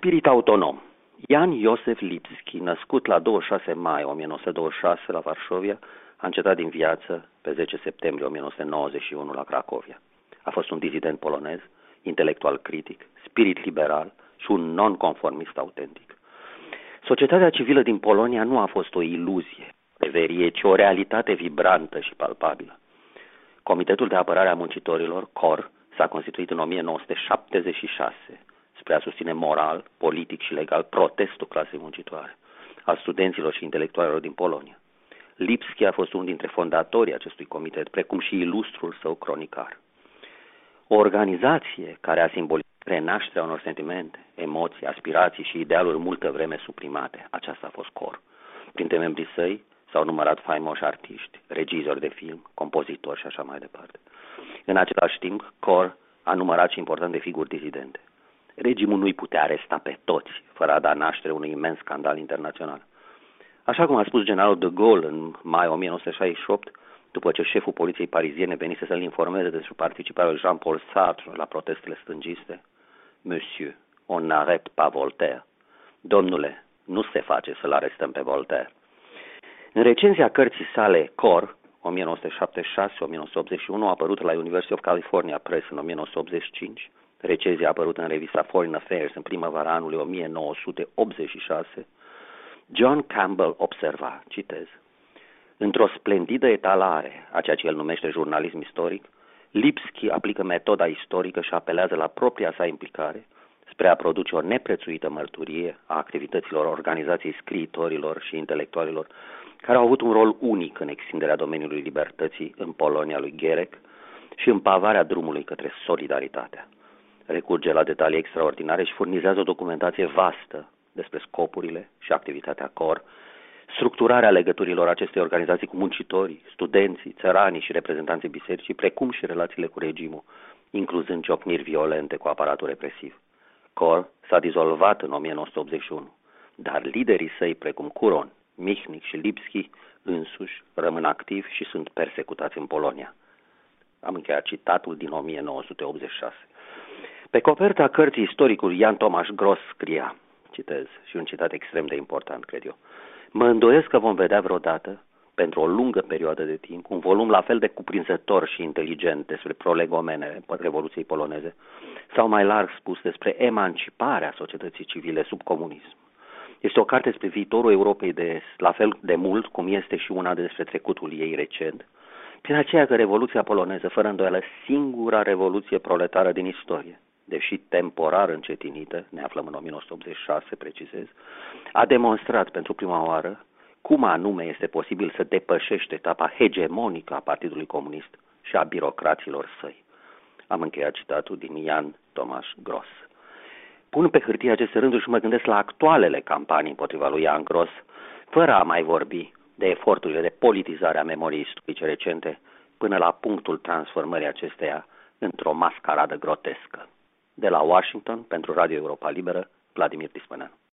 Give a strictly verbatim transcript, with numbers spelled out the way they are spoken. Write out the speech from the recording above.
Spirit autonom. Jan Iosef Lipski, născut la douăzeci și șase mai o mie nouă sute douăzeci și șase la Varșovia, a încetat din viață pe zece septembrie o mie nouă sute nouăzeci și unu la Cracovia. A fost un dizident polonez, intelectual critic, spirit liberal și un nonconformist autentic. Societatea civilă din Polonia nu a fost o iluzie, reverie, ci o realitate vibrantă și palpabilă. Comitetul de apărare a muncitorilor, C O R, s-a constituit în o mie nouă sute șaptezeci și șase spre a susține moral, politic și legal protestul clasei muncitoare, al studenților și intelectualilor din Polonia. Lipski a fost unul dintre fondatorii acestui comitet, precum și ilustrul său cronicar. O organizație care a simbolizat renașterea unor sentimente, emoții, aspirații și idealuri multă vreme suprimate. Aceasta a fost C O R. Printre membrii săi s-au numărat faimoși artiști, regizori de film, compozitori și așa mai departe. În același timp, C O R a numărat și importante figuri dizidente. Regimul nu-i putea aresta pe toți, fără a da naștere unui imens scandal internațional. Așa cum a spus generalul de Gaulle în mai o mie nouă sute șaizeci și opt, după ce șeful poliției pariziene venise să-l informeze despre participarea lui Jean-Paul Sartre la protestele stângiste: Monsieur, on n'arrête pas Voltaire. Domnule, nu se face să-l arestăm pe Voltaire. În recenzia cărții sale C O R, o mie nouă sute șaptezeci și șase - o mie nouă sute optzeci și unu, a apărut la University of California Press în o mie nouă sute optzeci și cinci, recenzia a apărut în revista Foreign Affairs în primăvara anului o mie nouă sute optzeci și șase, John Campbell observa, citez: într-o splendidă etalare a ceea ce el numește jurnalism istoric, Lipski aplică metoda istorică și apelează la propria sa implicare spre a produce o neprețuită mărturie a activităților organizației scriitorilor și intelectualilor care au avut un rol unic în extinderea domeniului libertății în Polonia lui Gierek și în pavarea drumului către solidaritatea. Recurge la detalii extraordinare și furnizează o documentație vastă despre scopurile și activitatea C O R, structurarea legăturilor acestei organizații cu muncitorii, studenții, țăranii și reprezentanții bisericii, precum și relațiile cu regimul, incluzând ciocniri violente cu aparatul represiv. C O R s-a dizolvat în o mie nouă sute optzeci și unu, dar liderii săi, precum Kuron, Michnik și Lipski, însuși rămân activi și sunt persecutați în Polonia. Am încheiat citatul din o mie nouă sute optzeci și șase. Pe coperta cărții istoricul Jan Tomasz Gross scria, citez, și un citat extrem de important, cred eu: mă îndoiesc că vom vedea vreodată, pentru o lungă perioadă de timp, un volum la fel de cuprinzător și inteligent despre prolegomenele Revoluției poloneze, sau mai larg spus despre emanciparea societății civile sub comunism. Este o carte despre viitorul Europei de Est, la fel de mult cum este și una despre trecutul ei recent, prin aceea că Revoluția poloneză, fără îndoială singura revoluție proletară din istorie, deși temporar încetinită, ne aflăm în o mie nouă sute optzeci și șase, precizez, a demonstrat pentru prima oară cum anume este posibil să depășești etapa hegemonică a Partidului Comunist și a birocraților săi. Am încheiat citatul din Jan Tomasz Gross. Pun pe hârtie aceste rânduri și mă gândesc la actualele campanii împotriva lui Jan Gross, fără a mai vorbi de eforturile de politizare a memoriei istorice recente, până la punctul transformării acesteia într-o mascaradă grotescă. De la Washington, pentru Radio Europa Liberă, Vladimir Dispăneanu.